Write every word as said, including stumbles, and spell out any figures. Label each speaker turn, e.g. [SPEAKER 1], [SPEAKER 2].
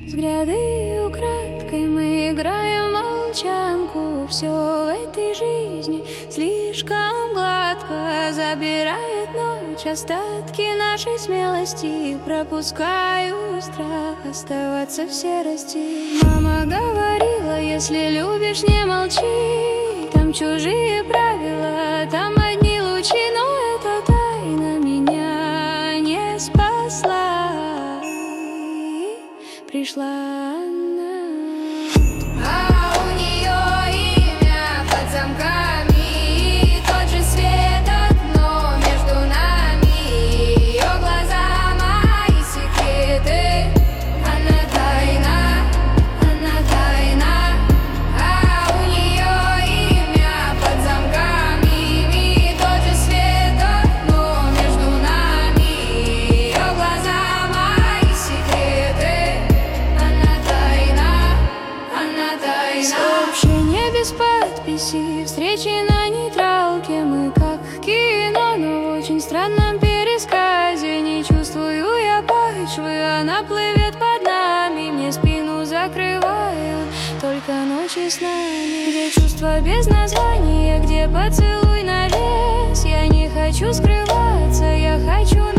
[SPEAKER 1] Взгляды украдкой, мы играем в молчанку. Все в этой жизни слишком гладко забирает ночь остатки нашей смелости. Пропускаю страх оставаться в серости. Мама говорила, если любишь, не молчи. Там чужие правила, там одни лучи, но эта тайна меня не спасла. И пришла она. А у нее имя под замками, и тот же свет, одно между нами. Ее глаза мои секреты. Она тайна, она тайна. А у нее имя под замками, и тот же свет, одно между нами. Ее глаза мои секреты. Она тайна, она тайна. Сообщения без подписи, встречи на нейтралке. Мы как в кино, но в очень странном пересказе. Не чувствую я почвы, она плывет под нами. Мне спину закрывают только ночи с нами. Где чувства без названия, где поцелуй на вес. Я не хочу скрываться, я хочу